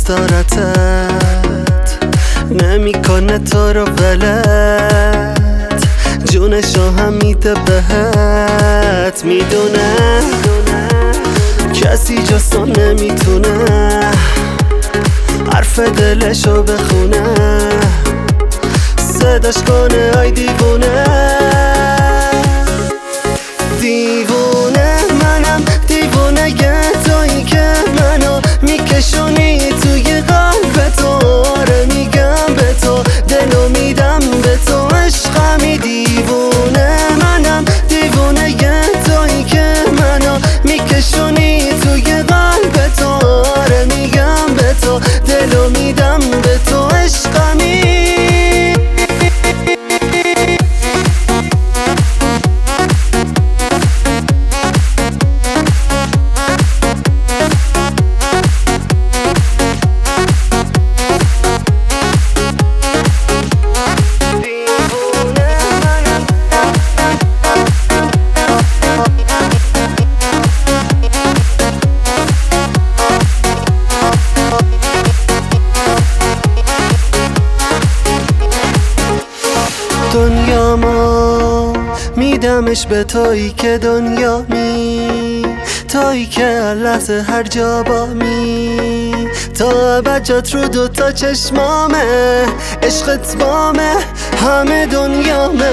دوستارتت نمیکنه تو رو ولت، جونشو هم میده بهت، میدونه کسی جستو نمیتونه حرف دلشو بخونه، صداش کنه ای دیوونه. دیوونه منم، دیوونه یه تویی که منو میکشونی توی قلب تو، آره میگم به تو دلو میدم به تو، عشقمی. دیوونه منم، دیوونه یه تویی که منو میکشونی توی قلب تو، آره میگم به تو دلو میدم به تو، عشقمی. دنیامو میدمش به تویی که دنیا تویی که لحظه هر جا با تا ابد جات رو دوتا چشمامه، عشقت بامه همه دنیامه.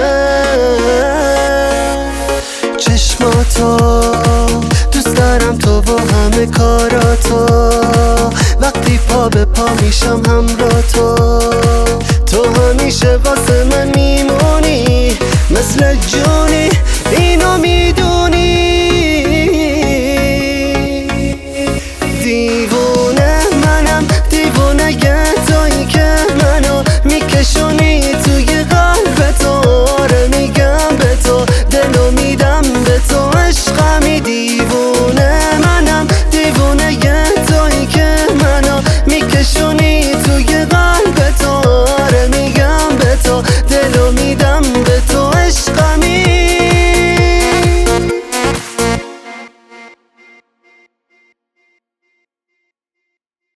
چشماتو دوست دارم تو و همه کاراتو، وقتی پا به پا میشم همراه تو همیشه واسه من میمونی مثل جونی، اینو میدونی.